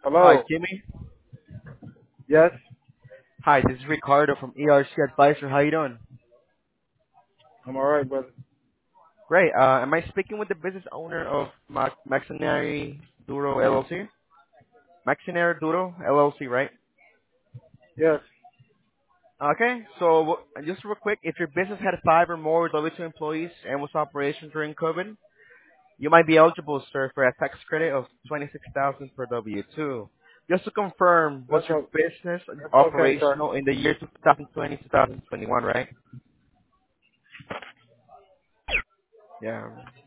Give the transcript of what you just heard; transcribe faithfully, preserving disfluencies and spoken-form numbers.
Hi, Hello. Jimmy. Yes, Hi, this is Ricardo from E R C Advisor. How you doing? I'm all right, brother. Great. Uh, am I speaking with the business owner of Ma- Maxinary Duro L L C? Maxinary Duro L L C, right? Yes, Okay. So w- just real quick, if your business had five or more W two employees and was operational during COVID, you might be eligible, sir, for a tax credit of twenty-six thousand per W two. Just to confirm, was that's your o- business that's okay, sir. operational in the year twenty twenty, twenty twenty-one, right? Yeah.